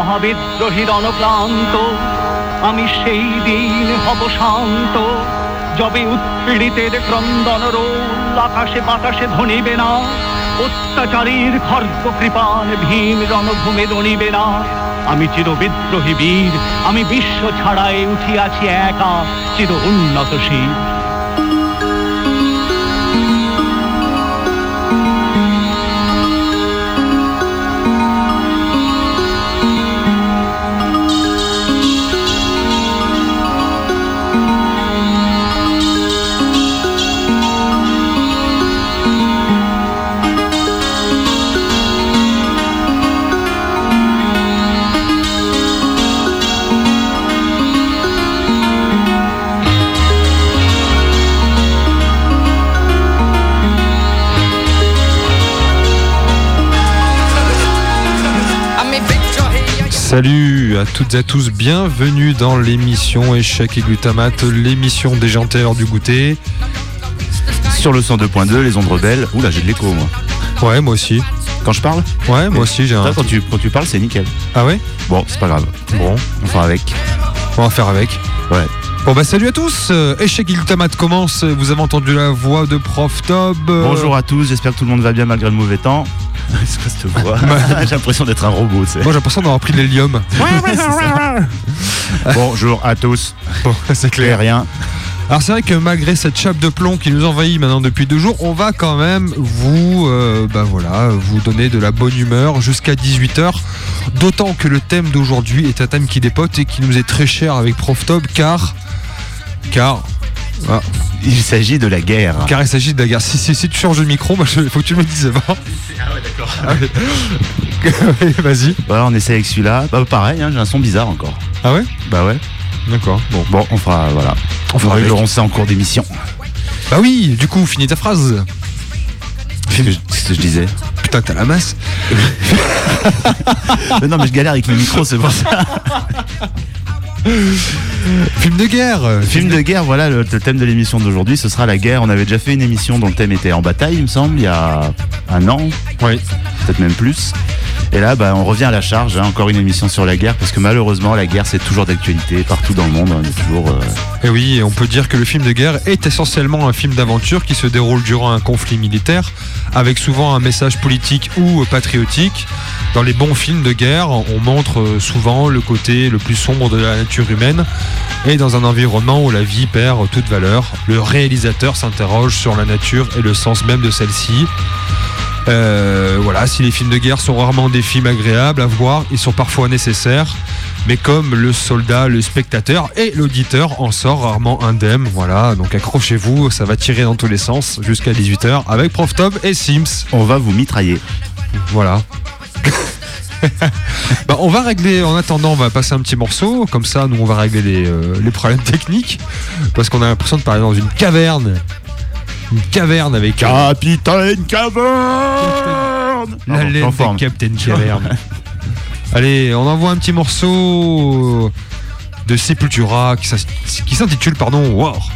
মহাবিদ্রোহী রণক্লান্ত, আমি সেই দিন হব শান্ত, যবে উৎপীড়িতের ক্রন্দন রোল আকাশে বাতাসে ধ্বনিবে না, অত্যাচারীর খর্গ কৃপান ভীম রণভূমে দণিবে না। আমি চির বিদ্রোহী বীর, আমি বিশ্ব ছাড়াই উঠিয়াছি একা চির উন্নতশীল। Salut à toutes et à tous, bienvenue dans l'émission Échec et Glutamate, l'émission déjantée à l'heure du goûter. Sur le 102.2, les ondes rebelles. Oula, j'ai de l'écho moi. Ouais, moi aussi. Quand je parle ? Ouais, moi aussi j'ai un... Quand tu parles, c'est nickel. Ah ouais ? Bon, c'est pas grave. Bon, on fera avec. On va faire avec. Ouais. Bon bah salut à tous, Échec et Glutamate commence, vous avez entendu la voix de Prof Tob. Bonjour à tous, j'espère que tout le monde va bien malgré le mauvais temps. C'est quoi cette voix ? J'ai l'impression d'être un robot, tu sais. Moi j'ai l'impression d'avoir pris de l'hélium. Bonjour à tous. Bon, c'est clair. Rien. Alors c'est vrai que malgré cette chape de plomb qui nous envahit maintenant depuis 2 jours, on va quand même vous donner de la bonne humeur jusqu'à 18h. D'autant que le thème d'aujourd'hui est un thème qui dépote et qui nous est très cher avec Prof Tob car il s'agit de la guerre. Car il s'agit de la guerre. Si tu changes de micro, il faut que tu me le dises avant. Ah ouais, d'accord. Ouais, vas-y. Voilà, on essaie avec celui-là. Bah pareil, hein, j'ai un son bizarre encore. Ah ouais ? Bah ouais. D'accord. Bon, on fera, voilà. On réglerons ça en cours d'émission. Bah oui, du coup, finis ta phrase. Qu'est-ce que je disais ? Putain, t'as la masse. Non, mais je galère avec le micro, c'est pour ça. Film de guerre. Film de guerre, voilà, le thème de l'émission d'aujourd'hui, ce sera la guerre. On avait déjà fait une émission dont le thème était en bataille, il me semble, il y a 1 an. Oui. Peut-être même plus. Et là, on revient à la charge, hein, encore une émission sur la guerre, parce que malheureusement, la guerre, c'est toujours d'actualité, partout dans le monde, on est toujours... Et oui, et on peut dire que le film de guerre est essentiellement un film d'aventure qui se déroule durant un conflit militaire, avec souvent un message politique ou patriotique. Dans les bons films de guerre, on montre souvent le côté le plus sombre de la nature humaine, et dans un environnement où la vie perd toute valeur, le réalisateur s'interroge sur la nature et le sens même de celle-ci. Voilà, si les films de guerre sont rarement des films agréables à voir, ils sont parfois nécessaires, mais comme le soldat, le spectateur et l'auditeur en sort rarement indemne. Voilà, donc accrochez-vous, ça va tirer dans tous les sens jusqu'à 18h avec Prof Tob et Sims. On va vous mitrailler. Voilà. On va régler, en attendant on va passer un petit morceau, comme ça nous on va régler les problèmes techniques, parce qu'on a l'impression de parler dans une caverne. Une caverne avec... Capitaine Caverne. La laine de Captain Caverne. Allez, on envoie un petit morceau de Sepultura qui s'intitule War.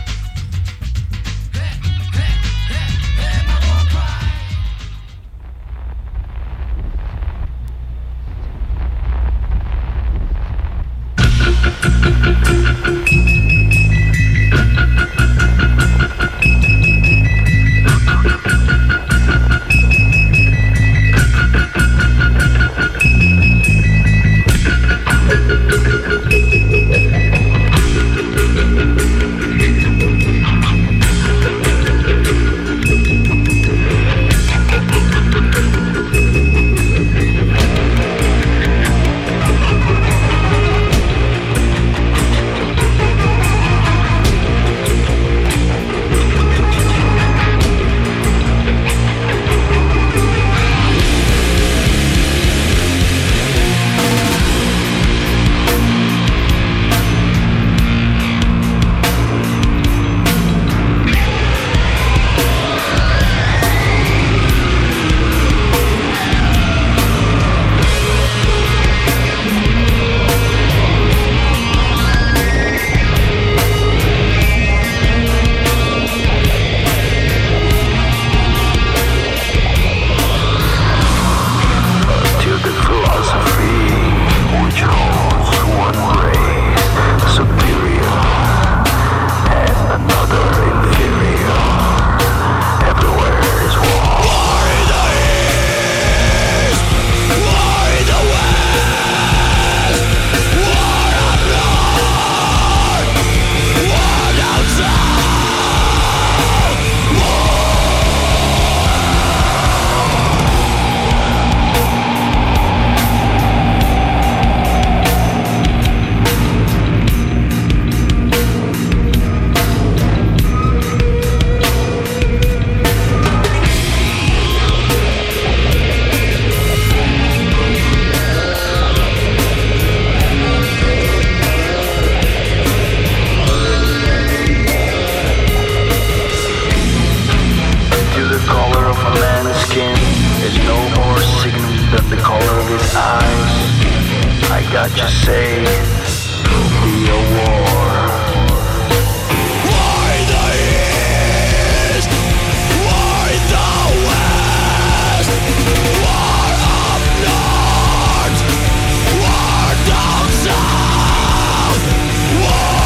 blinded eyes, I got you saying, it'll be a war. Why the East? Why the West? War up north, war down south, war.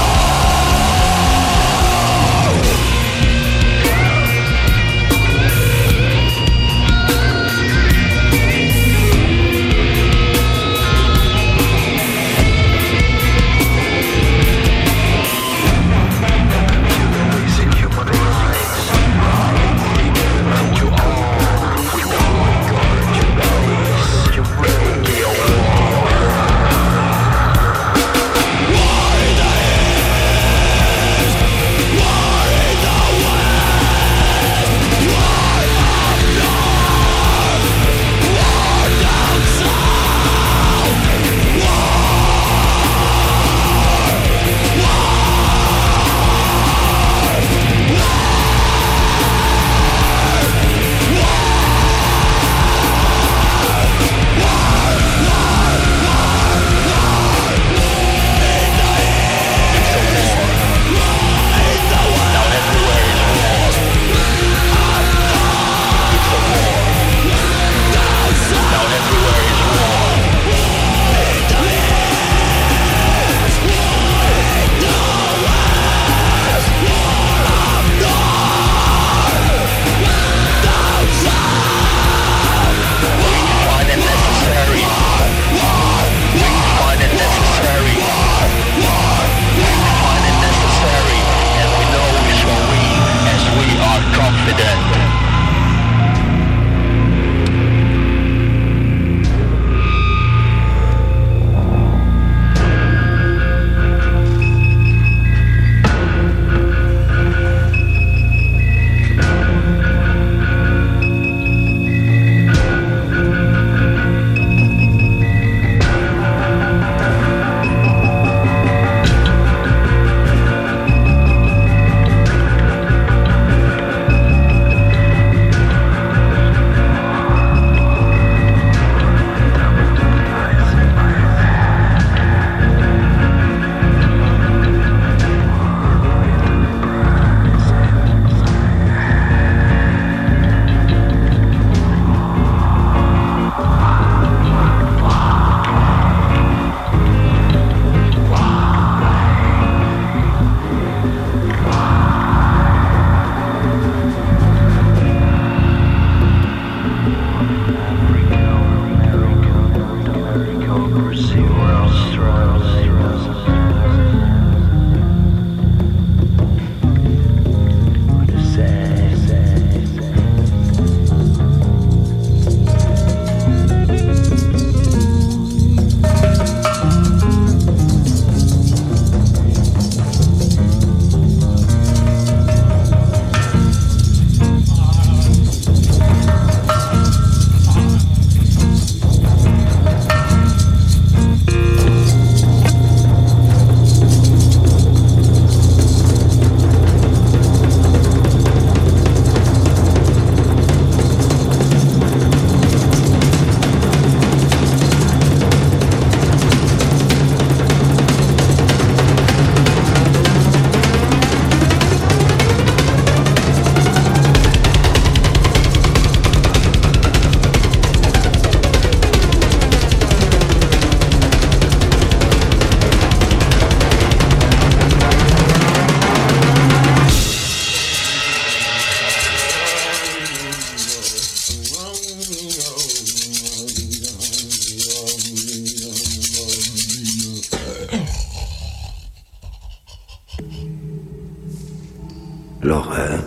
L'horreur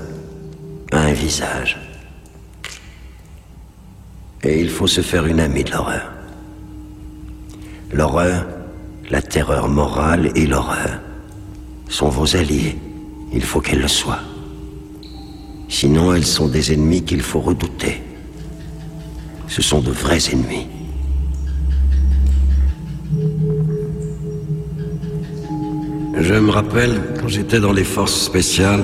a un visage. Et il faut se faire une amie de l'horreur. L'horreur, la terreur morale et l'horreur sont vos alliés. Il faut qu'elles le soient. Sinon, elles sont des ennemis qu'il faut redouter. Ce sont de vrais ennemis. Je me rappelle, quand j'étais dans les forces spéciales,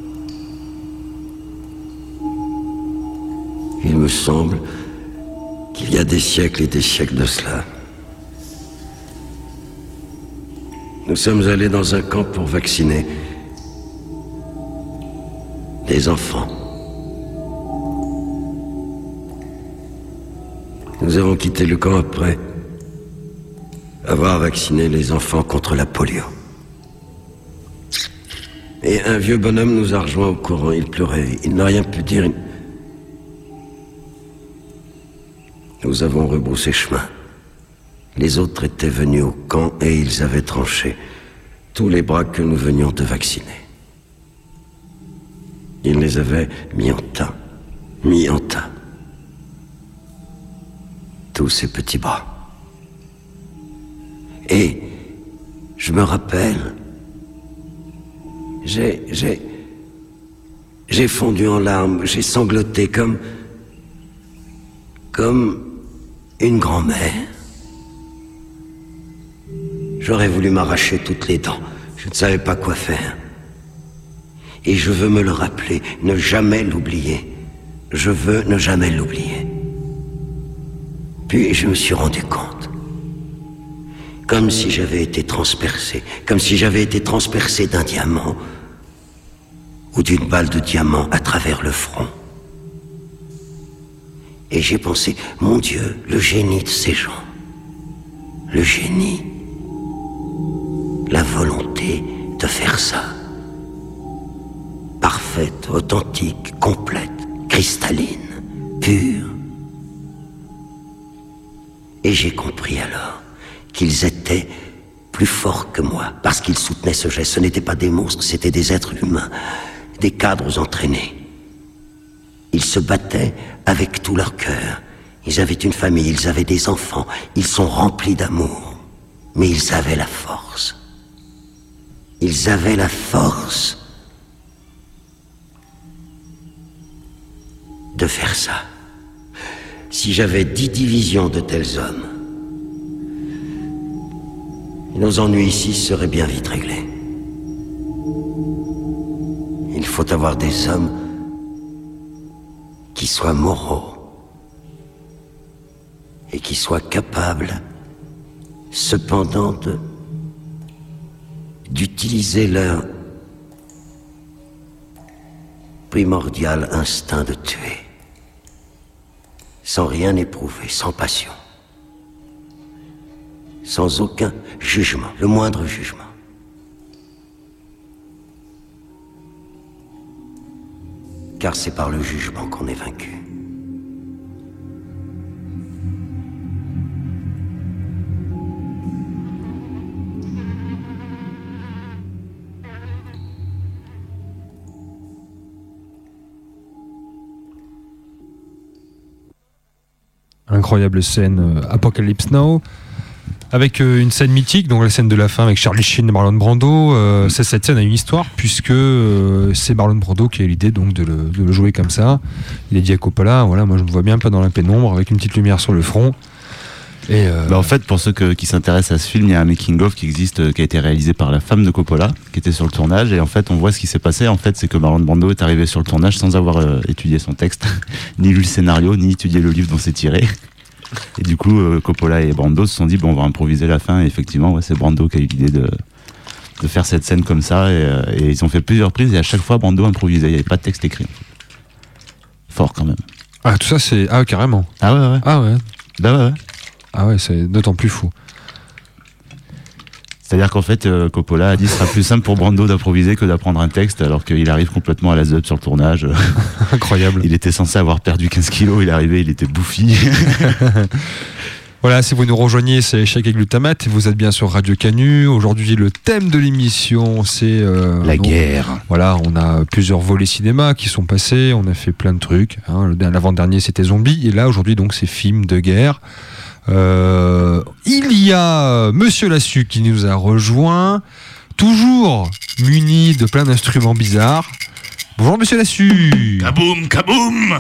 il me semble qu'il y a des siècles et des siècles de cela. Nous sommes allés dans un camp pour vacciner des enfants. Nous avons quitté le camp après avoir vacciné les enfants contre la polio. Et un vieux bonhomme nous a rejoints au courant. Il pleurait, il n'a rien pu dire. Nous avons rebroussé chemin. Les autres étaient venus au camp et ils avaient tranché tous les bras que nous venions de vacciner. Ils les avaient mis en tas. Tous ces petits bras. Et je me rappelle, j'ai fondu en larmes, j'ai sangloté comme une grand-mère. J'aurais voulu m'arracher toutes les dents. Je ne savais pas quoi faire. Et je veux me le rappeler, ne jamais l'oublier. Je veux ne jamais l'oublier. Puis je me suis rendu compte. Comme si j'avais été transpercé. Comme si j'avais été transpercé d'un diamant. Ou d'une balle de diamant à travers le front. Et j'ai pensé, mon Dieu, le génie de ces gens. Le génie. La volonté de faire ça. Parfaite, authentique, complète, cristalline, pure. Et j'ai compris alors qu'ils étaient plus forts que moi, parce qu'ils soutenaient ce geste. Ce n'étaient pas des monstres, c'étaient des êtres humains, des cadres entraînés. Ils se battaient avec tout leur cœur. Ils avaient une famille, ils avaient des enfants, ils sont remplis d'amour. Mais ils avaient la force. Ils avaient la force de faire ça. Si j'avais 10 divisions de tels hommes, nos ennuis ici seraient bien vite réglés. Il faut avoir des hommes qui soient moraux et qui soient capables, cependant, d'utiliser leur primordial instinct de tuer, sans rien éprouver, sans passion, sans aucun jugement, le moindre jugement. Car c'est par le jugement qu'on est vaincu. Incroyable scène Apocalypse Now, avec une scène mythique, donc la scène de la fin avec Charlie Sheen et Marlon Brando. Cette scène a une histoire, puisque c'est Marlon Brando qui a l'idée donc de le jouer comme ça. Il a dit à Coppola, voilà, moi je me vois bien pas dans la pénombre, avec une petite lumière sur le front. Et en fait, pour ceux qui s'intéressent à ce film, il y a un making-of qui existe, qui a été réalisé par la femme de Coppola, qui était sur le tournage. Et en fait, on voit ce qui s'est passé. En fait, c'est que Marlon Brando est arrivé sur le tournage sans avoir étudié son texte, ni lu le scénario, ni étudié le livre dont c'est tiré. Et du coup, Coppola et Brando se sont dit, bon, on va improviser la fin. Et effectivement, ouais, c'est Brando qui a eu l'idée de faire cette scène comme ça. Et ils ont fait plusieurs prises. Et à chaque fois, Brando improvisait. Il n'y avait pas de texte écrit. Fort quand même. Ah, tout ça, c'est... Ah, carrément. Ah ouais. Ah ouais. Bah ouais. Ah ouais, c'est d'autant plus fou. C'est-à-dire qu'en fait, Coppola a dit ce sera plus simple pour Brando d'improviser que d'apprendre un texte, alors qu'il arrive complètement à la zeup sur le tournage. Incroyable. Il était censé avoir perdu 15 kilos, il est arrivé, il était bouffi. Voilà, si vous nous rejoignez, c'est Échec et Glutamate. Vous êtes bien sur Radio Canu. Aujourd'hui, le thème de l'émission, c'est... la guerre. Voilà, on a plusieurs volets cinéma qui sont passés. On a fait plein de trucs. L'avant-dernier, c'était Zombie. Et là, aujourd'hui, donc, c'est film de guerre. Il y a Monsieur Lassu qui nous a rejoint, toujours muni de plein d'instruments bizarres. Bonjour Monsieur Lassu. Kaboum, kaboum.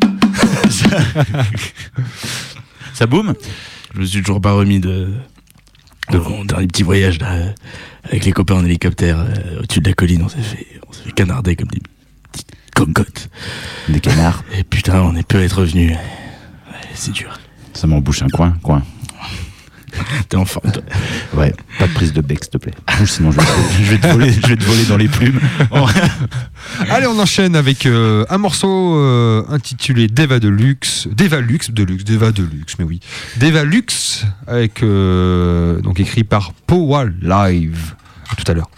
Ça boum. Je me suis toujours pas remis de mon dernier petit voyage là, avec les copains en hélicoptère au-dessus de la colline. On s'est fait canarder comme des petites cocottes. Des canards. Et putain, on est peu à être revenus. Ouais, c'est dur. Ça m'embouche un coin. T'es en forme, toi. Ouais, pas de prise de bec, s'il te plaît. Bouge, sinon je vais te voler dans les plumes. Allez, on enchaîne avec un morceau intitulé Deva Deluxe, avec donc écrit par Powa Live. À tout à l'heure.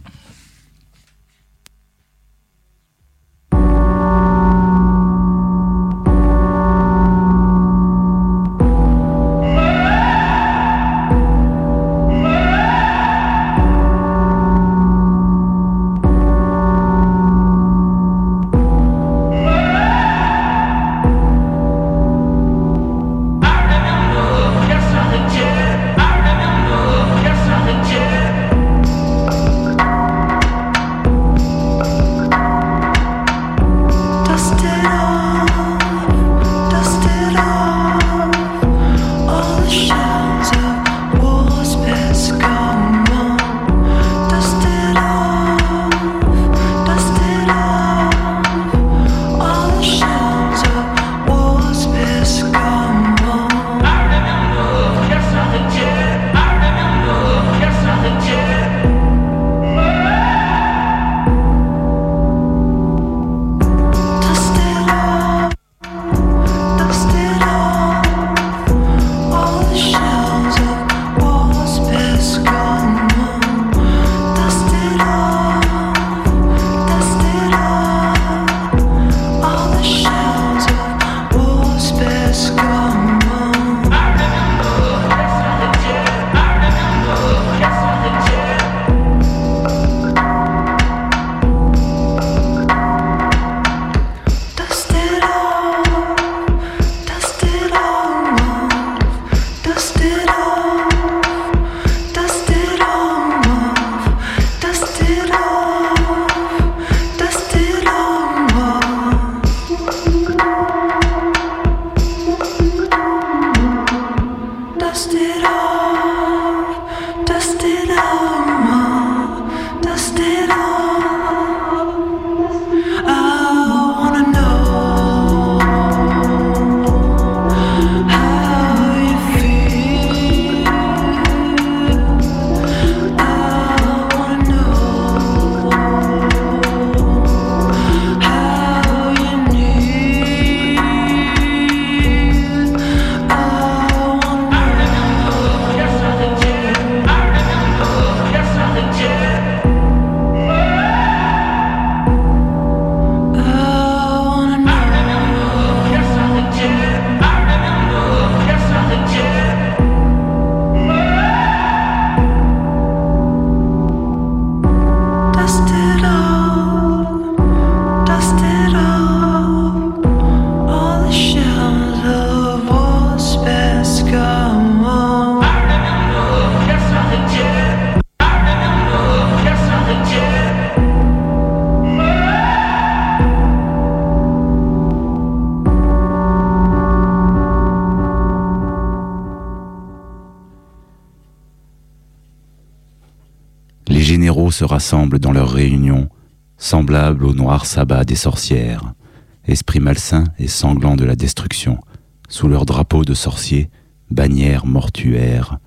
Se rassemblent dans leurs réunions, semblables au noir sabbat des sorcières, esprits malsains et sanglants de la destruction, sous leurs drapeaux de sorciers, bannières mortuaires,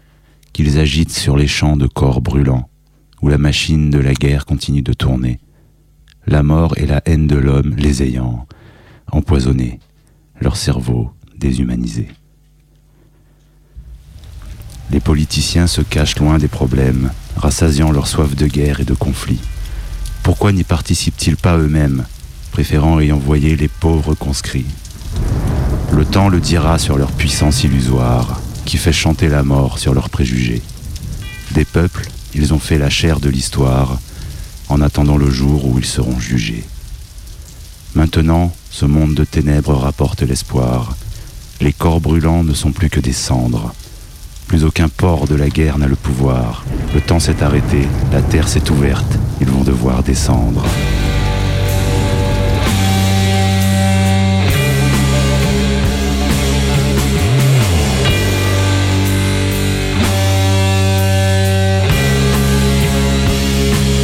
qu'ils agitent sur les champs de corps brûlants, où la machine de la guerre continue de tourner, la mort et la haine de l'homme les ayant empoisonnés, leur cerveau déshumanisé. Les politiciens se cachent loin des problèmes, rassasiant leur soif de guerre et de conflit. Pourquoi n'y participent-ils pas eux-mêmes, préférant y envoyer les pauvres conscrits ? Le temps le dira sur leur puissance illusoire, qui fait chanter la mort sur leurs préjugés. Des peuples, ils ont fait la chair de l'histoire, en attendant le jour où ils seront jugés. Maintenant, ce monde de ténèbres rapporte l'espoir. Les corps brûlants ne sont plus que des cendres. Plus aucun port de la guerre n'a le pouvoir. Le temps s'est arrêté, la terre s'est ouverte. Ils vont devoir descendre.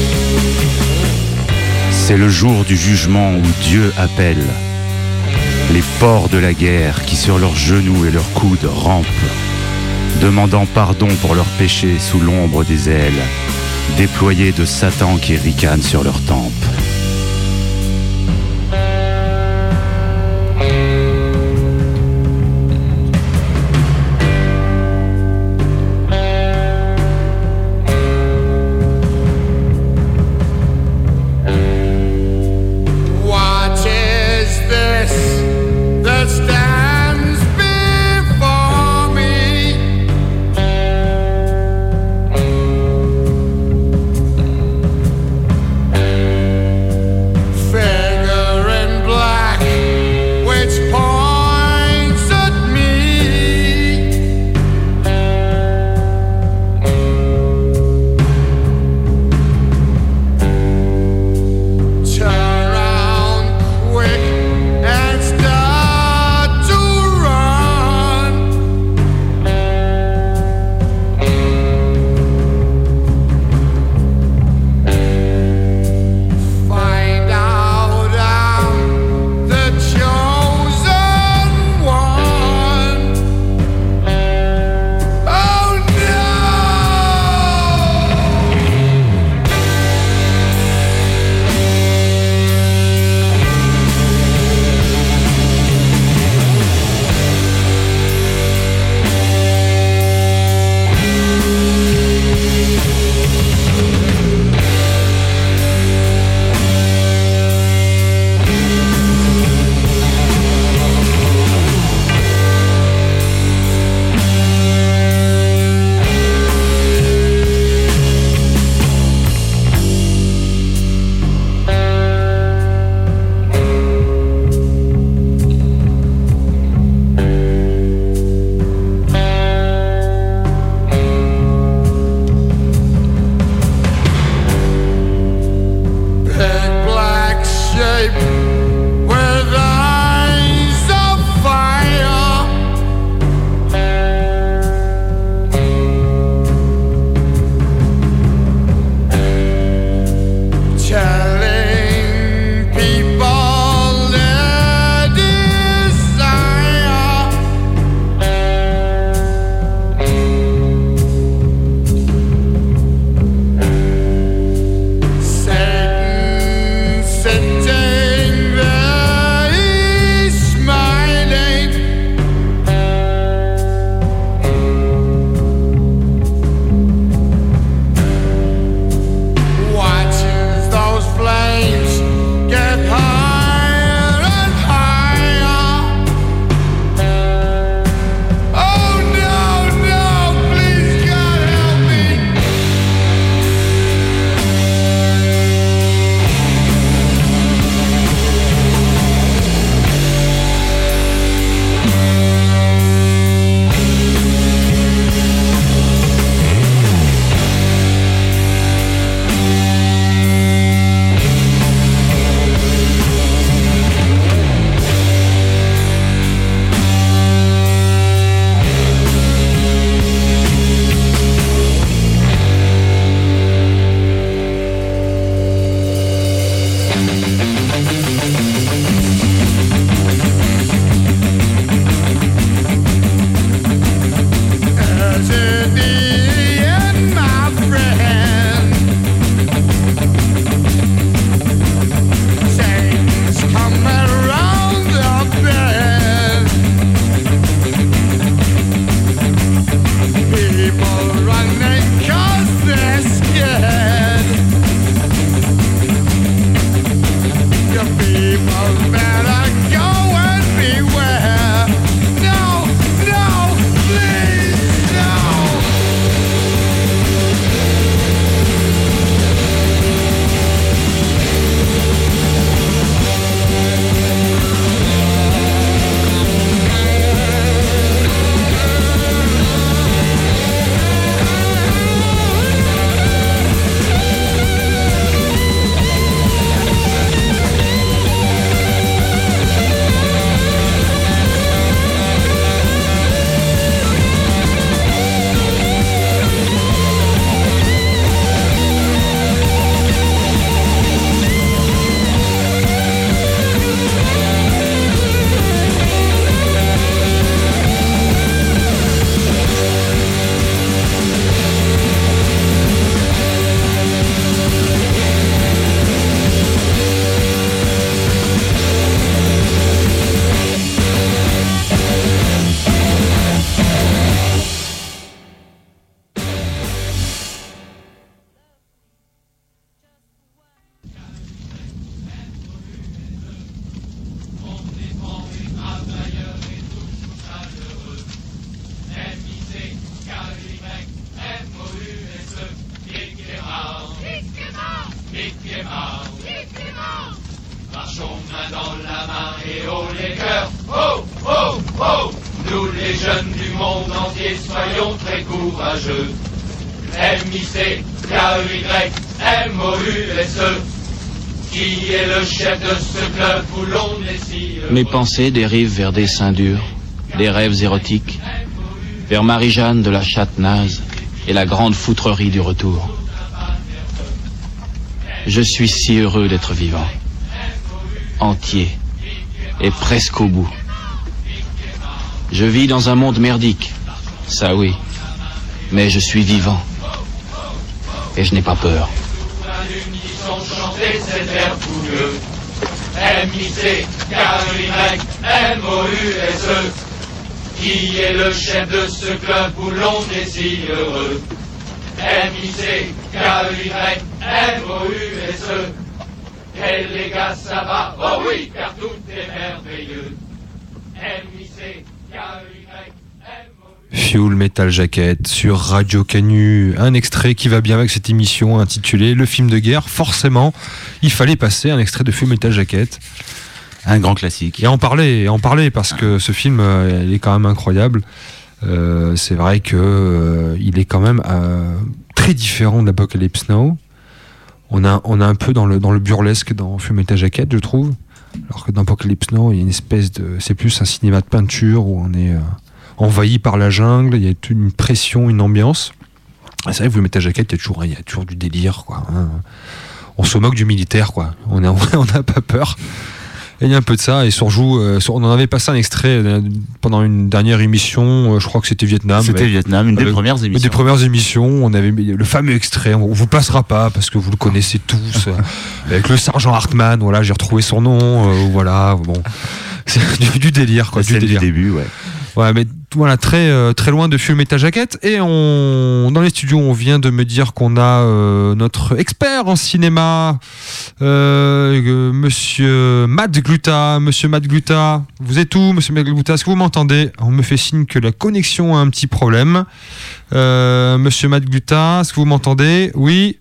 C'est le jour du jugement où Dieu appelle. Les porcs de la guerre qui sur leurs genoux et leurs coudes rampent, demandant pardon pour leurs péchés sous l'ombre des ailes, déployés de Satan qui ricanent sur leurs tempes. dans la main et haut les cœurs. Oh, oh, oh. Nous les jeunes du monde entier, soyons très courageux. M-I-C-K-E-Y-M-O-U-S-E. Qui est le chef de ce club où l'on est si heureux? Mes pensées dérivent vers des seins durs, des rêves érotiques, vers Marie-Jeanne de la chatte naze et la grande foutrerie du retour. Je suis si heureux d'être vivant, entier et presque au bout. Je vis dans un monde merdique, ça oui, mais je suis vivant et je n'ai pas peur. M-I-C-K-E-Y-M-O-U-S-E. Qui est le chef de ce club où l'on est si heureux? M-I-C-K-E-Y-M-O-U-S-E. Et les gars, ça va? Oh oui, car tout est merveilleux. M-I-C-K-E-Y-M-O-U-S-E. Fuel Metal Jacket sur Radio Canu, un extrait qui va bien avec cette émission intitulée Le film de guerre. Forcément, il fallait passer un extrait de Fuel Metal Jacket. Un grand classique. Et en parler parce que ce film, il est quand même incroyable. C'est vrai que il est quand même très différent d'Apocalypse Now. On a un peu dans le burlesque dans Fuel Metal Jacket, je trouve. Alors que dans Apocalypse Now, il y a une espèce de, c'est plus un cinéma de peinture où on est envahi par la jungle. Il y a une pression, une ambiance. Et c'est vrai que Fuel Metal Jacket, il y a toujours du délire, quoi. Hein. On se moque du militaire, quoi. On n'a pas peur. Et il y a un peu de ça, et on en avait passé un extrait pendant une dernière émission, je crois que c'était Vietnam. C'était Vietnam, une des premières émissions. Une des premières émissions, on avait mis le fameux extrait, on vous passera pas parce que vous le connaissez tous, avec le sergent Hartman, voilà, j'ai retrouvé son nom, voilà, bon. C'est du délire, quoi. Du début, ouais. Ouais, mais voilà, très loin de Fuel Metal Jacket. Et dans les studios, on vient de me dire qu'on a notre expert en cinéma, Monsieur Matt Gluta. Monsieur Matt Gluta, vous êtes où, Monsieur Matt Gluta? Est-ce que vous m'entendez? On me fait signe que la connexion a un petit problème. Monsieur Matt Gluta, est-ce que vous m'entendez? Oui.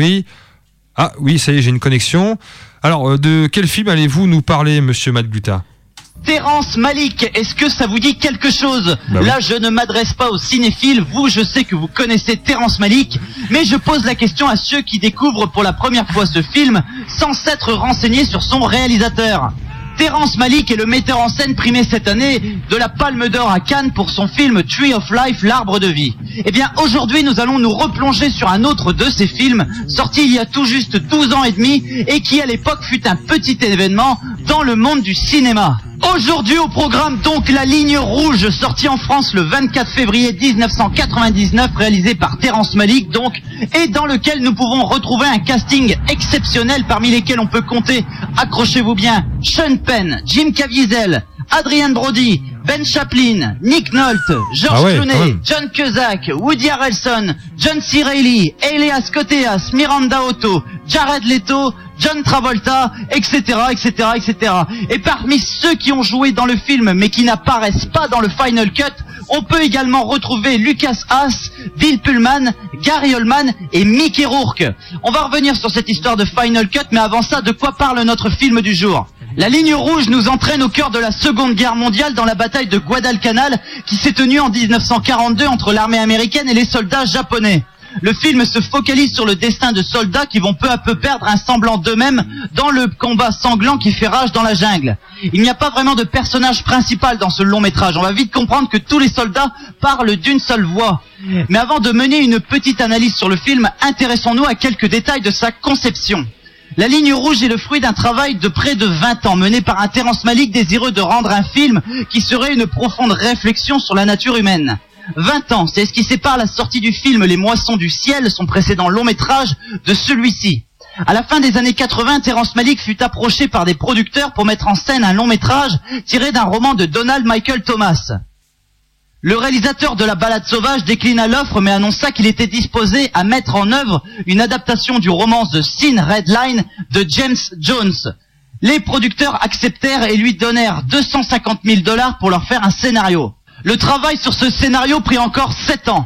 Ah oui, ça y est, j'ai une connexion. Alors, de quel film allez-vous nous parler, Monsieur Matt Gluta? Terrence Malick, est-ce que ça vous dit quelque chose? Là, je ne m'adresse pas aux cinéphiles, vous, je sais que vous connaissez Terrence Malick, mais je pose la question à ceux qui découvrent pour la première fois ce film sans s'être renseignés sur son réalisateur. Terrence Malick est le metteur en scène primé cette année de la Palme d'Or à Cannes pour son film Tree of Life, l'arbre de vie. Eh bien, aujourd'hui, nous allons nous replonger sur un autre de ces films, sorti il y a tout juste 12 ans et demi, et qui à l'époque fut un petit événement dans le monde du cinéma. Aujourd'hui au programme donc La Ligne Rouge, sorti en France le 24 février 1999, réalisé par Terrence Malick donc, et dans lequel nous pouvons retrouver un casting exceptionnel parmi lesquels on peut compter, accrochez-vous bien, Sean Penn, Jim Caviezel, Adrien Brody, Ben Chaplin, Nick Nolte, George Clooney, John Cusack, Woody Harrelson, John C. Reilly, Elias Koteas, Miranda Otto, Jared Leto, John Travolta, etc., etc., etc. Et parmi ceux qui ont joué dans le film mais qui n'apparaissent pas dans le Final Cut, on peut également retrouver Lucas Haas, Bill Pullman, Gary Oldman et Mickey Rourke. On va revenir sur cette histoire de Final Cut, mais avant ça, de quoi parle notre film du jour? La Ligne Rouge nous entraîne au cœur de la Seconde Guerre mondiale dans la bataille de Guadalcanal qui s'est tenue en 1942 entre l'armée américaine et les soldats japonais. Le film se focalise sur le destin de soldats qui vont peu à peu perdre un semblant d'eux-mêmes dans le combat sanglant qui fait rage dans la jungle. Il n'y a pas vraiment de personnage principal dans ce long métrage. On va vite comprendre que tous les soldats parlent d'une seule voix. Mais avant de mener une petite analyse sur le film, intéressons-nous à quelques détails de sa conception. La Ligne Rouge est le fruit d'un travail de près de 20 ans mené par un Terrence Malick désireux de rendre un film qui serait une profonde réflexion sur la nature humaine. 20 ans, c'est ce qui sépare la sortie du film Les Moissons du Ciel, son précédent long métrage, de celui-ci. À la fin des années 80, Terrence Malick fut approché par des producteurs pour mettre en scène un long métrage tiré d'un roman de Donald Michael Thomas. Le réalisateur de La Balade sauvage déclina l'offre mais annonça qu'il était disposé à mettre en œuvre une adaptation du roman The Thin Red Line de James Jones. Les producteurs acceptèrent et lui donnèrent $250 000 pour leur faire un scénario. Le travail sur ce scénario prit encore 7 ans.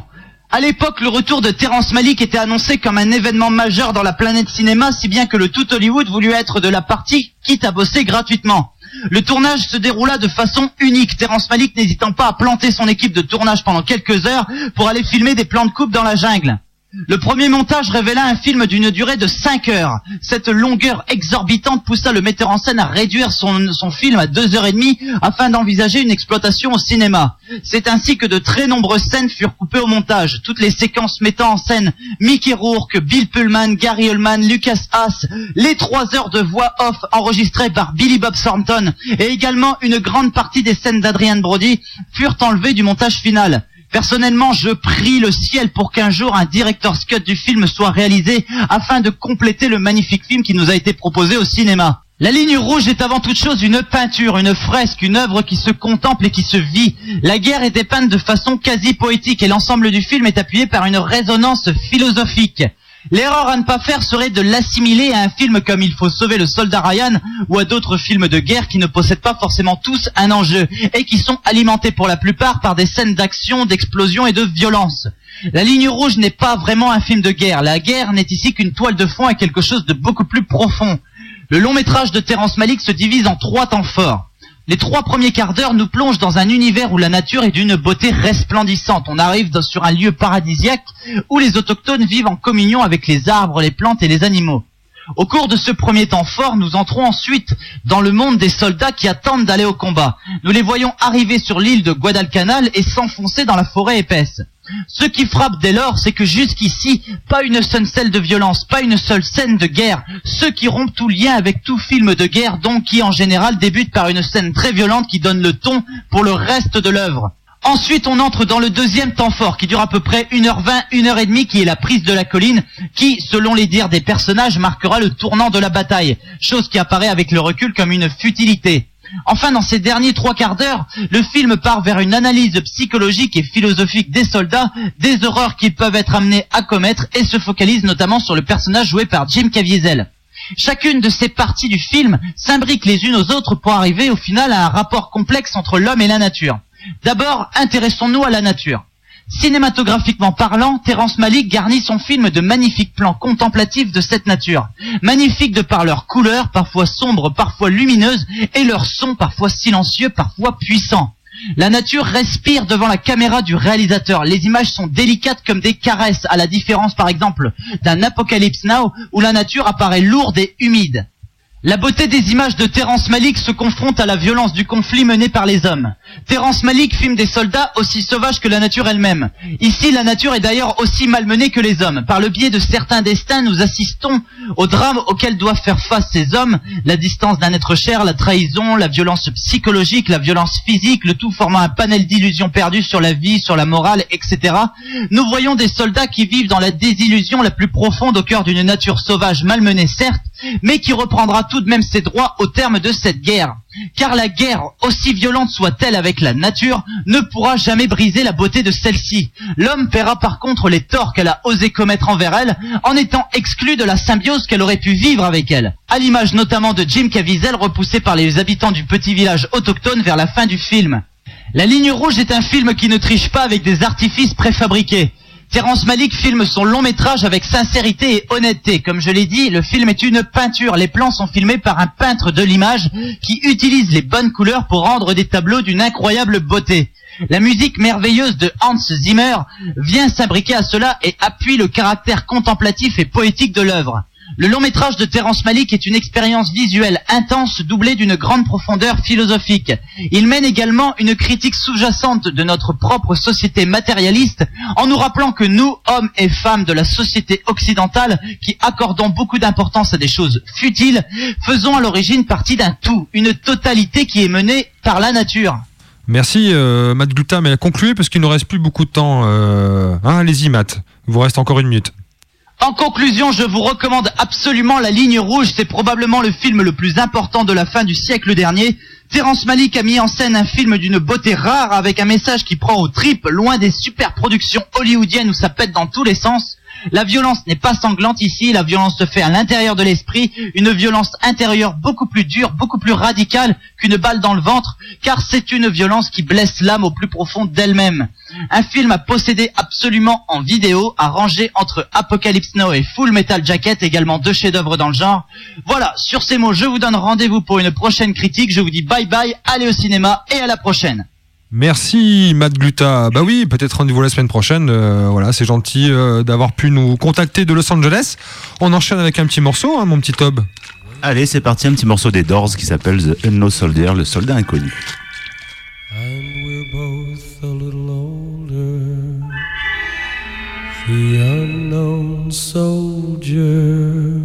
À l'époque, le retour de Terrence Malick était annoncé comme un événement majeur dans la planète cinéma, si bien que le tout Hollywood voulut être de la partie, quitte à bosser gratuitement. Le tournage se déroula de façon unique, Terrence Malick n'hésitant pas à planter son équipe de tournage pendant quelques heures pour aller filmer des plans de coupe dans la jungle. Le premier montage révéla un film d'une durée de 5 heures. Cette longueur exorbitante poussa le metteur en scène à réduire son film à 2h30 afin d'envisager une exploitation au cinéma. C'est ainsi que de très nombreuses scènes furent coupées au montage. Toutes les séquences mettant en scène Mickey Rourke, Bill Pullman, Gary Oldman, Lucas Haas, les 3 heures de voix off enregistrées par Billy Bob Thornton et également une grande partie des scènes d'Adrian Brody furent enlevées du montage final. Personnellement, je prie le ciel pour qu'un jour un director's cut du film soit réalisé afin de compléter le magnifique film qui nous a été proposé au cinéma. La ligne rouge est avant toute chose une peinture, une fresque, une œuvre qui se contemple et qui se vit. La guerre est dépeinte de façon quasi poétique et l'ensemble du film est appuyé par une résonance philosophique. L'erreur à ne pas faire serait de l'assimiler à un film comme Il faut sauver le soldat Ryan ou à d'autres films de guerre qui ne possèdent pas forcément tous un enjeu et qui sont alimentés pour la plupart par des scènes d'action, d'explosion et de violence. La ligne rouge n'est pas vraiment un film de guerre. La guerre n'est ici qu'une toile de fond à quelque chose de beaucoup plus profond. Le long métrage de Terrence Malick se divise en 3 temps forts. Les 3 premiers quarts d'heure nous plongent dans un univers où la nature est d'une beauté resplendissante. On arrive sur un lieu paradisiaque où les autochtones vivent en communion avec les arbres, les plantes et les animaux. Au cours de ce premier temps fort, nous entrons ensuite dans le monde des soldats qui attendent d'aller au combat. Nous les voyons arriver sur l'île de Guadalcanal et s'enfoncer dans la forêt épaisse. Ce qui frappe dès lors, c'est que jusqu'ici, pas une seule scène de violence, pas une seule scène de guerre, ce qui rompt tout lien avec tout film de guerre, donc qui en général débute par une scène très violente qui donne le ton pour le reste de l'œuvre. Ensuite, on entre dans le deuxième temps fort, qui dure à peu près 1h20, 1h30, qui est la prise de la colline, qui, selon les dires des personnages, marquera le tournant de la bataille, chose qui apparaît avec le recul comme une futilité. Enfin, dans ces derniers 3 quarts d'heure, le film part vers une analyse psychologique et philosophique des soldats, des horreurs qu'ils peuvent être amenés à commettre, et se focalise notamment sur le personnage joué par Jim Caviezel. Chacune de ces parties du film s'imbrique les unes aux autres pour arriver au final à un rapport complexe entre l'homme et la nature. D'abord, intéressons-nous à la nature. Cinématographiquement parlant, Terrence Malick garnit son film de magnifiques plans contemplatifs de cette nature. Magnifiques de par leurs couleurs, parfois sombres, parfois lumineuses, et leur son parfois silencieux, parfois puissant. La nature respire devant la caméra du réalisateur. Les images sont délicates comme des caresses, à la différence par exemple d'un Apocalypse Now où la nature apparaît lourde et humide. La beauté des images de Terrence Malick se confronte à la violence du conflit mené par les hommes. Terrence Malick filme des soldats aussi sauvages que la nature elle-même. Ici, la nature est d'ailleurs aussi malmenée que les hommes. Par le biais de certains destins, nous assistons au drame auquel doivent faire face ces hommes, la distance d'un être cher, la trahison, la violence psychologique, la violence physique, le tout formant un panel d'illusions perdues sur la vie, sur la morale, etc. Nous voyons des soldats qui vivent dans la désillusion la plus profonde au cœur d'une nature sauvage malmenée certes, mais qui reprendra tout de même ses droits au terme de cette guerre. Car la guerre, aussi violente soit-elle avec la nature, ne pourra jamais briser la beauté de celle-ci. L'homme paiera par contre les torts qu'elle a osé commettre envers elle, en étant exclu de la symbiose qu'elle aurait pu vivre avec elle. À l'image notamment de Jim Caviezel, repoussé par les habitants du petit village autochtone vers la fin du film. La ligne rouge est un film qui ne triche pas avec des artifices préfabriqués. Terrence Malick filme son long métrage avec sincérité et honnêteté. Comme je l'ai dit, le film est une peinture. Les plans sont filmés par un peintre de l'image qui utilise les bonnes couleurs pour rendre des tableaux d'une incroyable beauté. La musique merveilleuse de Hans Zimmer vient s'imbriquer à cela et appuie le caractère contemplatif et poétique de l'œuvre. Le long métrage de Terrence Malick est une expérience visuelle intense doublée d'une grande profondeur philosophique. Il mène également une critique sous-jacente de notre propre société matérialiste en nous rappelant que nous, hommes et femmes de la société occidentale, qui accordons beaucoup d'importance à des choses futiles, faisons à l'origine partie d'un tout, une totalité qui est menée par la nature. Merci Matt Glouta, mais concluez parce qu'il ne nous reste plus beaucoup de temps. Allez-y Matt, il vous reste encore 1 minute. En conclusion, je vous recommande absolument La Ligne Rouge, c'est probablement le film le plus important de la fin du siècle dernier. Terrence Malick a mis en scène un film d'une beauté rare avec un message qui prend aux tripes, loin des super productions hollywoodiennes où ça pète dans tous les sens. La violence n'est pas sanglante ici, la violence se fait à l'intérieur de l'esprit, une violence intérieure beaucoup plus dure, beaucoup plus radicale qu'une balle dans le ventre, car c'est une violence qui blesse l'âme au plus profond d'elle-même. Un film à posséder absolument en vidéo, à ranger entre Apocalypse Now et Full Metal Jacket, également 2 chefs-d'œuvre dans le genre. Voilà, sur ces mots, je vous donne rendez-vous pour une prochaine critique, je vous dis bye bye, allez au cinéma et à la prochaine. Merci Matt Gluta. Bah oui, peut-être rendez-vous la semaine prochaine. Voilà, c'est gentil d'avoir pu nous contacter de Los Angeles. On enchaîne avec un petit morceau, hein, mon petit Tob. Allez, c'est parti, un petit morceau des Doors qui s'appelle The Unknown Soldier, le soldat inconnu. And we're both a little older, the unknown soldier.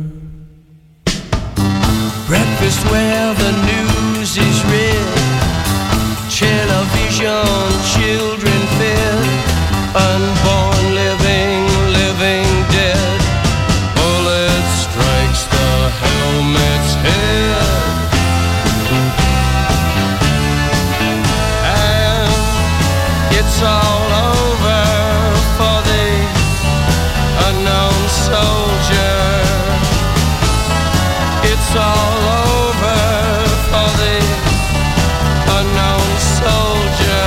Breakfast where the news is read, television, children fed, unborn living, living dead. Bullet strikes the helmet's head, and it's all over for the unknown soldier. It's all over for the unknown soldier.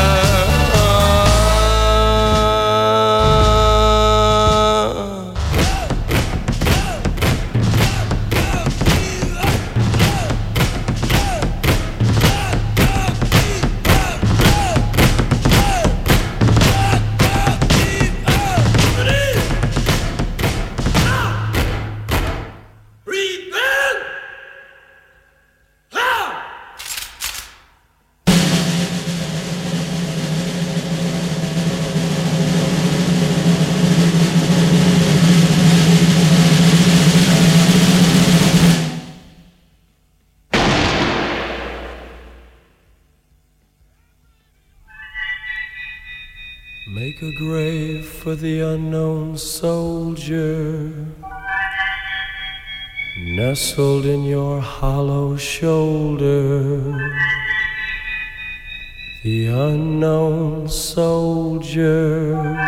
Make a grave for the unknown soldier, nestled in your hollow shoulder. The unknown soldier.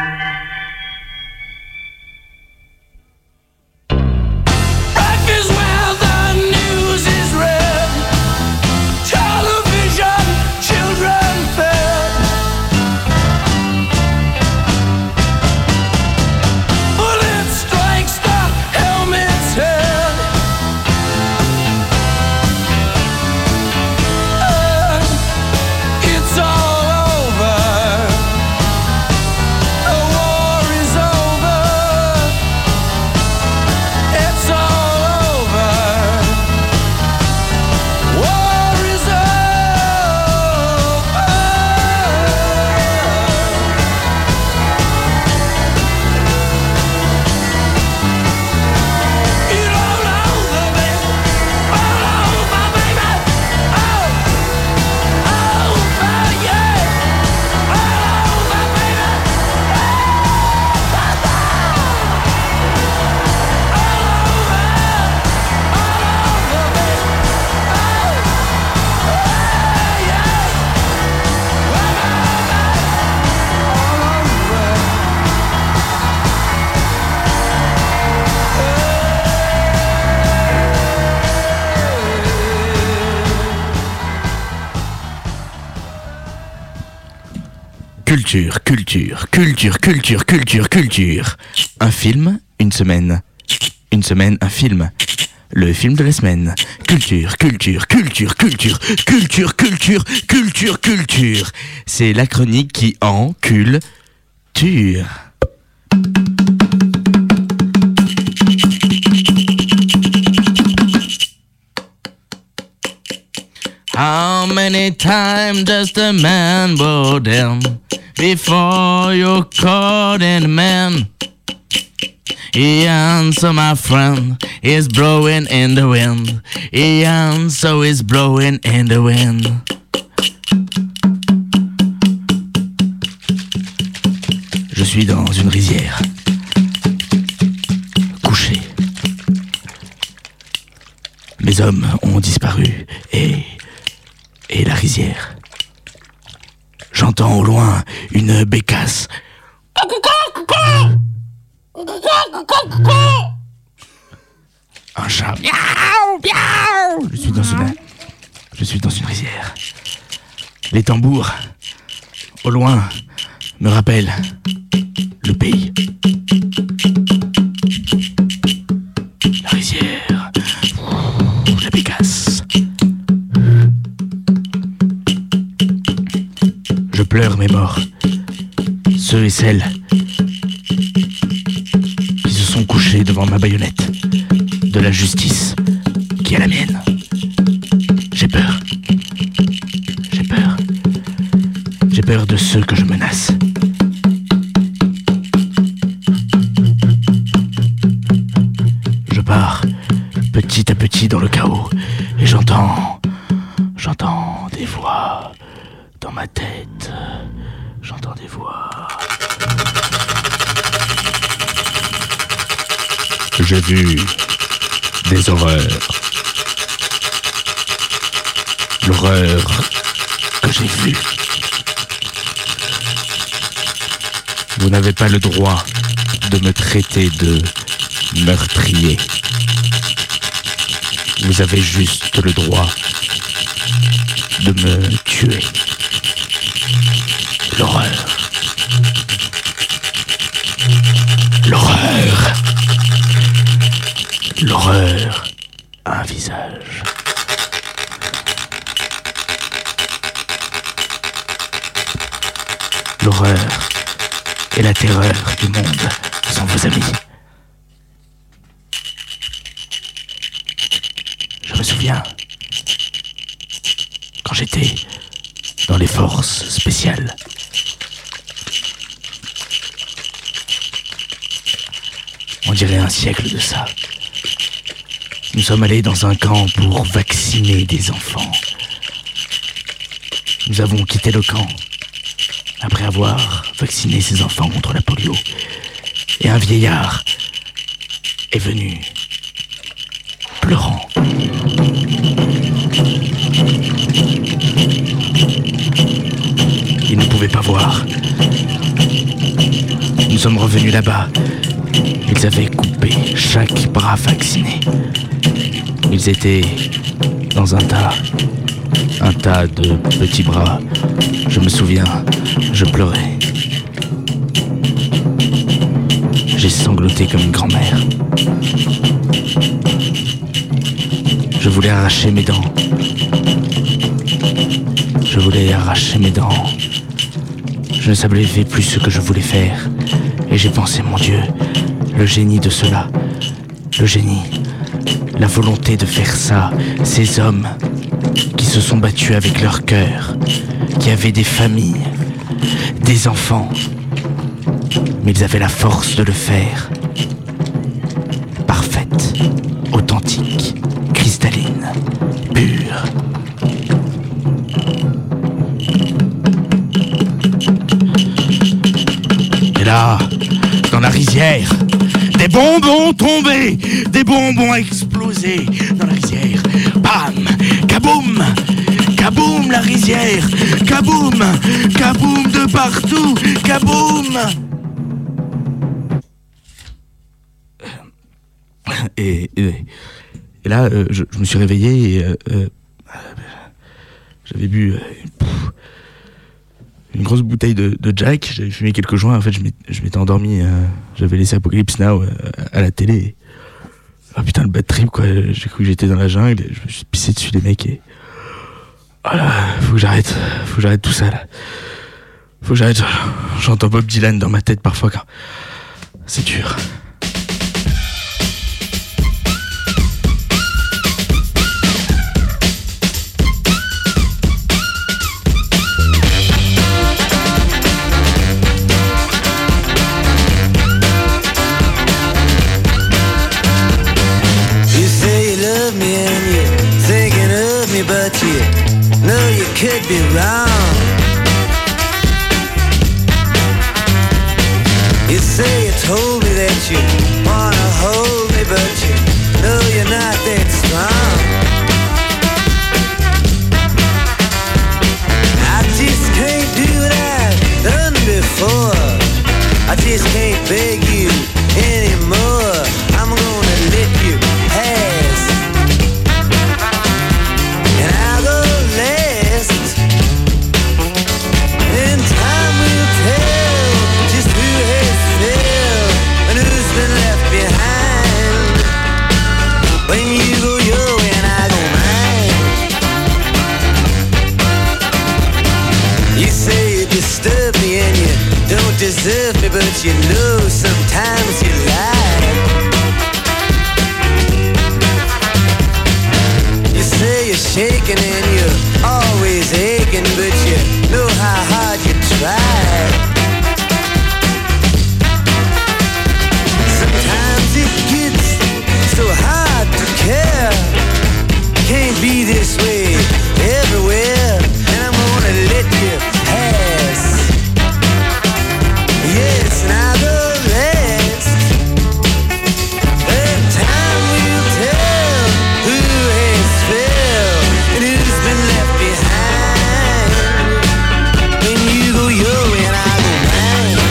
Culture. Un film, une semaine. Une semaine, un film. Le film de la semaine. Culture. C'est la chronique qui encule. How many times does the man bow down before you're caught in the man? He answer, my friend, is blowing in the wind. He answer is blowing in the wind. Je suis dans une rizière, couché. Mes hommes ont disparu et la rizière. J'entends au loin une bécasse. Un chat. Miaou, miaou. Je suis dans une rizière. Les tambours, au loin, me rappellent le pays. La rizière, la bécasse. Je pleure mes morts, ceux et celles qui se sont couchés devant ma baïonnette de la justice qui est la mienne. J'ai peur. J'ai peur de ceux que je menace. Je pars petit à petit dans le chaos et j'entends des voix dans ma tête. J'entends des voix. J'ai vu des horreurs. L'horreur que j'ai vue. Vous n'avez pas le droit de me traiter de meurtrier. Vous avez juste le droit de me tuer. L'horreur. L'horreur. L'horreur a un visage. L'horreur et la terreur du monde sont vos amis. Je me souviens, quand j'étais dans les forces spéciales, on dirait un siècle de ça. Nous sommes allés dans un camp pour vacciner des enfants. Nous avons quitté le camp après avoir vacciné ses enfants contre la polio. Et un vieillard est venu, pleurant. Il ne pouvait pas voir. Nous sommes revenus là-bas. Ils avaient coupé chaque bras vacciné. Ils étaient dans un tas de petits bras. Je me souviens, je pleurais. J'ai sangloté comme une grand-mère. Je voulais arracher mes dents. Je ne savais plus ce que je voulais faire. Et j'ai pensé, mon Dieu, le génie de cela. Le génie. La volonté de faire ça. Ces hommes qui se sont battus avec leur cœur. Qui avaient des familles. Des enfants. Mais ils avaient la force de le faire. Parfaite. Authentique. Cristalline. Pure. Et là, dans la rizière, des bonbons tombés, des bonbons explosés dans la rizière. Bam! Kaboum! Kaboum la rizière! Kaboum! Kaboum de partout! Kaboum! Et là, je me suis réveillé et j'avais bu une grosse bouteille de Jack. J'avais fumé quelques joints. En fait, je m'étais endormi. J'avais laissé Apocalypse Now à la télé. Oh putain, le bad trip, quoi. J'ai cru que j'étais dans la jungle. Et je me suis pissé dessus les mecs. Et voilà, faut que j'arrête tout ça là. Faut que j'arrête. J'entends Bob Dylan dans ma tête parfois quand c'est dur. But you know you could be wrong. You say you told me that you wanna hold me, but you know you're not that strong. I just can't do what I've done before. I just can't beg you deserve me, but you know sometimes you lie. You say you're shaking and you're always aching, but you know how hard you try. Sometimes it gets so hard to care. Can't be this way everywhere, and I'm gonna let you pass. Yes, now the rest, and time will tell who has failed and who's been left behind. When you go your way and I go mine.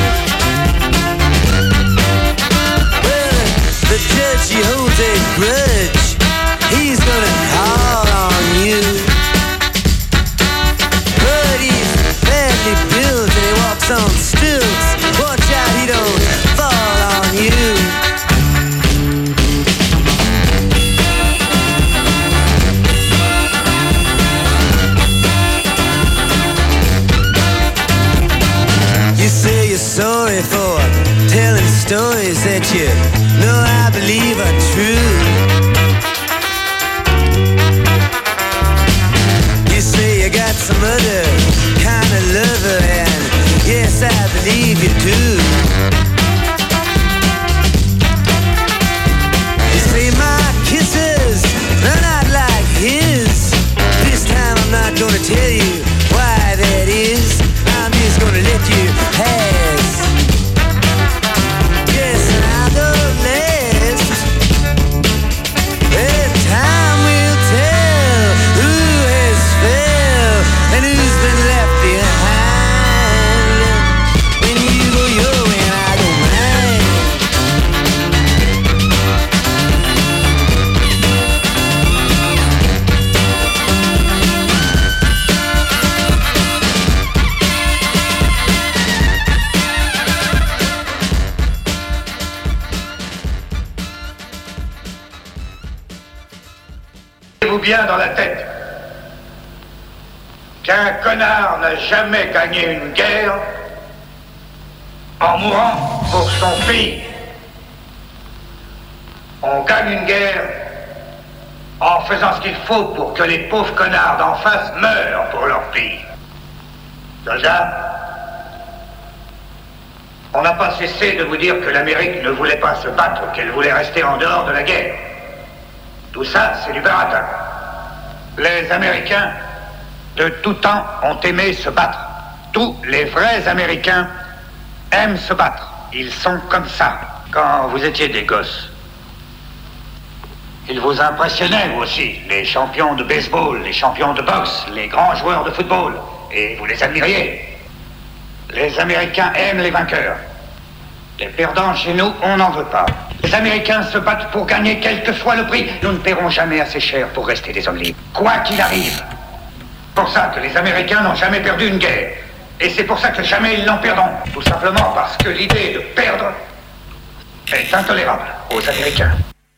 Well, the judge, he holds a grudge. He's gonna call on you, but he's badly built and he walks on stilts. Watch out, he don't fall on you. You say you're sorry for telling stories that you know I believe are true. You say you got some other kind of lover, and yes, I believe you do. You say my kisses are not like his. This time I'm not gonna tell you why that is. I'm just gonna let you pass. Yes, now the last, well, time will tell who has failed and who's been left behind. When you go your way and I go mine. Mettez-vous bien dans la tête qu'un connard n'a jamais gagné une guerre en mourant pour son pays. On gagne une guerre en faisant ce qu'il faut pour que les pauvres connards d'en face meurent pour leur pays. Soldats, on n'a pas cessé de vous dire que l'Amérique ne voulait pas se battre, qu'elle voulait rester en dehors de la guerre. Tout ça, c'est du baratin. Les Américains, de tout temps, ont aimé se battre. Tous les vrais Américains aiment se battre. Ils sont comme ça. Quand vous étiez des gosses, ils vous impressionnaient, vous aussi. Les champions de baseball, les champions de boxe, les grands joueurs de football. Et vous les admiriez. Les Américains aiment les vainqueurs. Les perdants chez nous, on n'en veut pas. Les Américains se battent pour gagner quel que soit le prix. Nous ne paierons jamais assez cher pour rester des hommes libres. Quoi qu'il arrive. C'est pour ça que les Américains n'ont jamais perdu une guerre. Et c'est pour ça que jamais ils l'en perdront. Tout simplement parce que l'idée de perdre est intolérable aux Américains.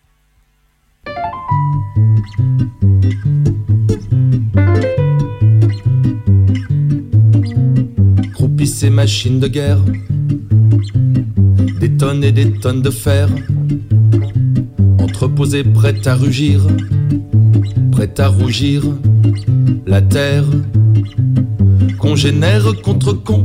Croupissent ces machines de guerre, des tonnes et des tonnes de fer, entreposées prêtes à rugir, prêtes à rougir, la terre, congénère contre con,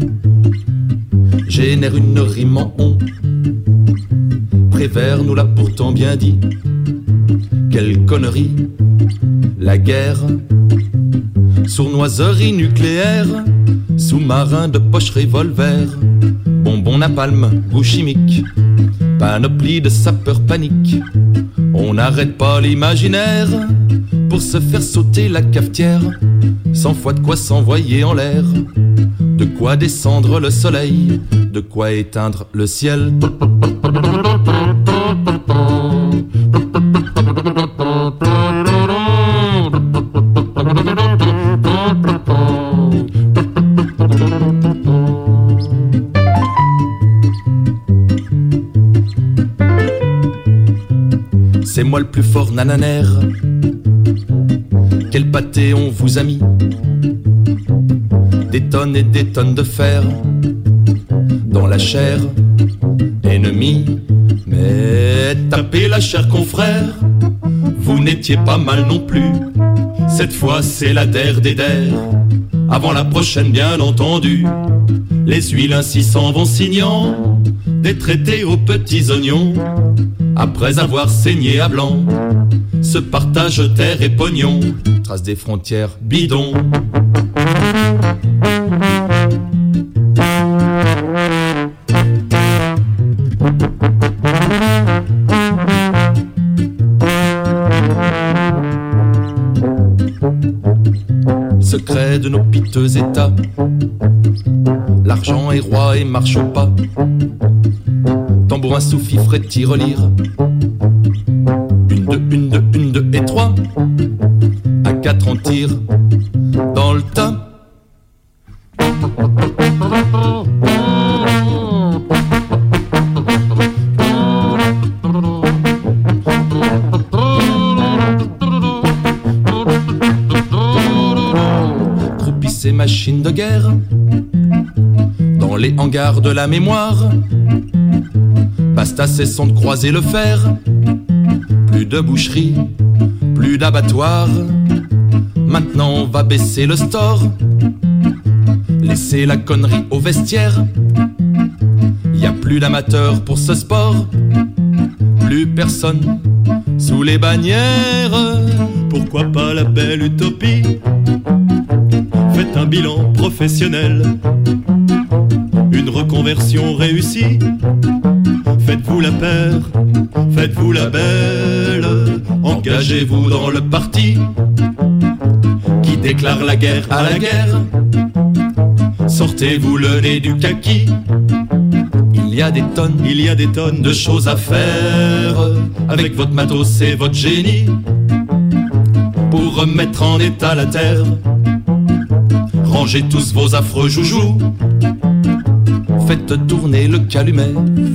génère une rime en on. Prévert nous l'a pourtant bien dit, quelle connerie, la guerre, sournoiserie nucléaire, sous-marin de poche revolver, bonbon napalm, goût chimique, panoplie de sapeurs panique. On n'arrête pas l'imaginaire pour se faire sauter la cafetière, 100 fois de quoi s'envoyer en l'air, de quoi descendre le soleil, de quoi éteindre le ciel. C'est moi le plus fort nananère. Quel pâté on vous a mis, des tonnes et des tonnes de fer, dans la chair ennemie. Mais tapez la chair confrère, vous n'étiez pas mal non plus. Cette fois c'est la der des der, avant la prochaine bien entendu. Les huiles ainsi s'en vont signant des traités aux petits oignons. Après avoir saigné à blanc, se partagent terre et pognon. Trace des frontières bidons. Secret de nos piteux états, l'argent est roi et marche au pas. Tambourin sous fifre tirelire. Une, deux et trois. À quatre on tire dans le tas. Croupissez machines de guerre dans les hangars de la mémoire. Basta cessons de croiser le fer. Plus de boucherie, plus d'abattoir. Maintenant on va baisser le store. Laissez la connerie au vestiaire. Y a plus d'amateurs pour ce sport. Plus personne sous les bannières. Pourquoi pas la belle utopie? Faites un bilan professionnel, une reconversion réussie. Faites-vous la paire, faites-vous la belle. Engagez-vous dans le parti qui déclare la guerre à la guerre. Sortez-vous le nez du kaki. Il y a des tonnes de choses à faire avec votre matos et votre génie pour remettre en état la terre. Rangez tous vos affreux joujoux. Faites tourner le calumet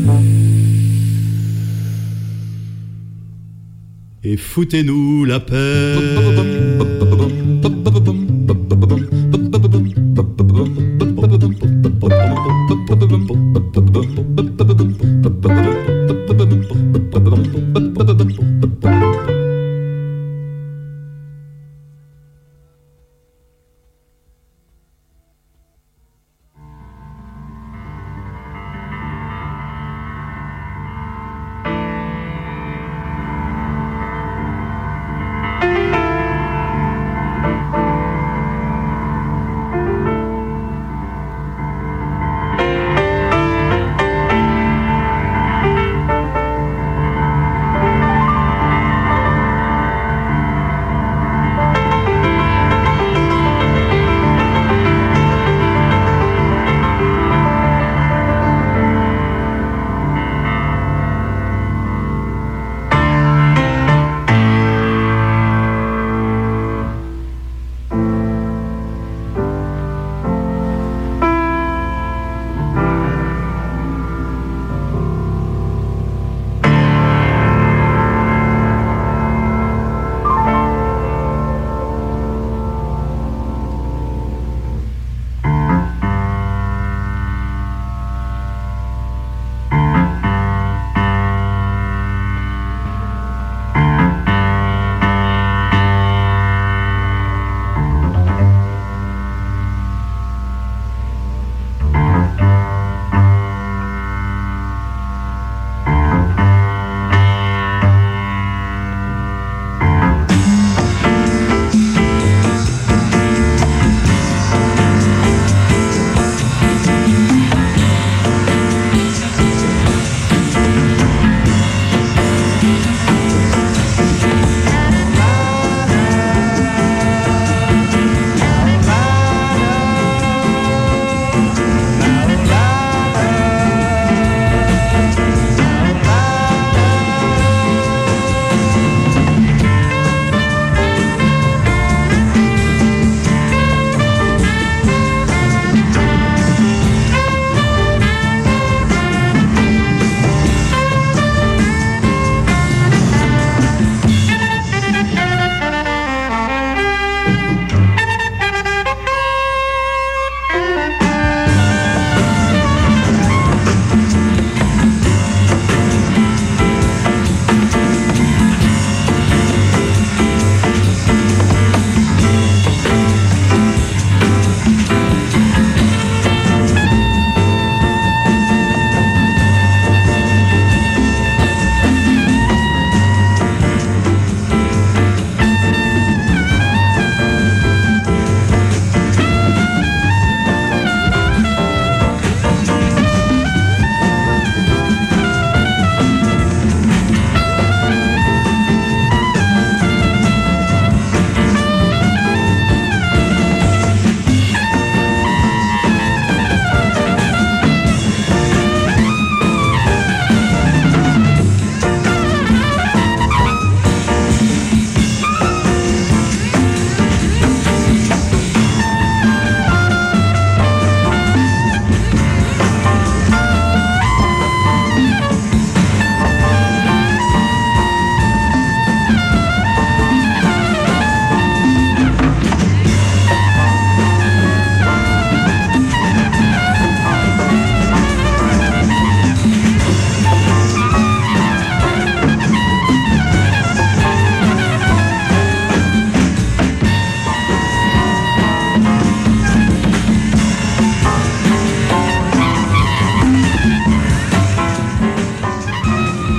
et foutez-nous la paix.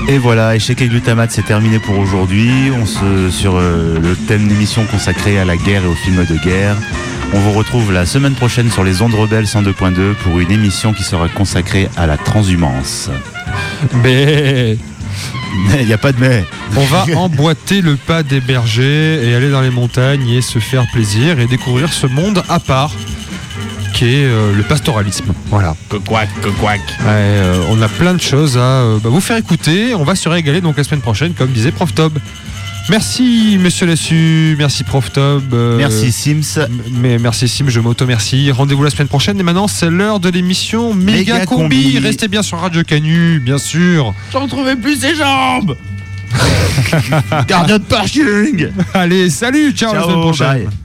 Et voilà, échec et glutamate, c'est terminé pour aujourd'hui. Sur le thème d'émission consacré à la guerre et aux films de guerre. On vous retrouve la semaine prochaine sur les ondes rebelles 102.2 pour une émission qui sera consacrée à la transhumance. Mais il n'y a pas de mais. On va emboîter le pas des bergers et aller dans les montagnes et se faire plaisir et découvrir ce monde à part qui est le pastoralisme. Voilà. Couac. Ouais, on a plein de choses à vous faire écouter. On va se régaler donc la semaine prochaine, comme disait Prof Tob. Merci Monsieur Lassu, merci Prof Tob. Merci Sims. Mais merci Sims, je m'auto-merci. Rendez-vous la semaine prochaine et maintenant c'est l'heure de l'émission Méga Combi. Restez bien sur Radio Canu, bien sûr. J'en trouvais plus ses jambes. Gardien de parking. Allez, salut, ciao, la semaine prochaine. Bye.